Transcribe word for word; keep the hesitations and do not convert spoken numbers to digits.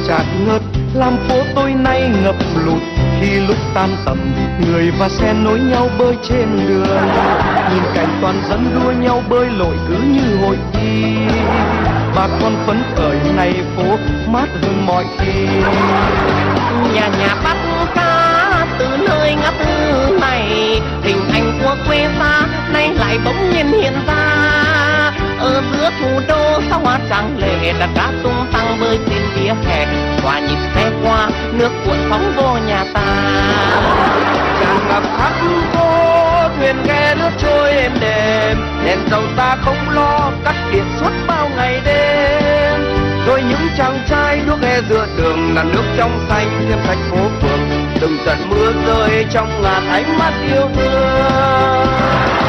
chạc ngớt làm phố tôi nay ngập lụt. Khi lúc tan tầm người và xe nối nhau bơi trên đường, nhìn cảnh toàn dân đua nhau bơi lội cứ như hội thi. Bà con phấn khởi này phố mát hơn mọi khi. Nhà nhà bắt cá từ nơi ngã tư này, hình ảnh của quê xa nay lại bỗng nhiên hiện ra. Ở giữa thủ đô sao hoa trắng lệ, đặt cá tung tăng bơi trên vỉa hè, hòa nhịp xe qua nước cuộn phóng vô nhà ta. Tràn ngập khắp phố thuyền ghe lướt trôi êm đềm, đèn dầu ta không lo cắt điện suốt bao ngày đêm. Rồi những chàng trai đuốc ghe giữa đường là nước trong xanh thêm sạch phố phường, từng trận mưa rơi trong ngàn ánh mắt yêu thương.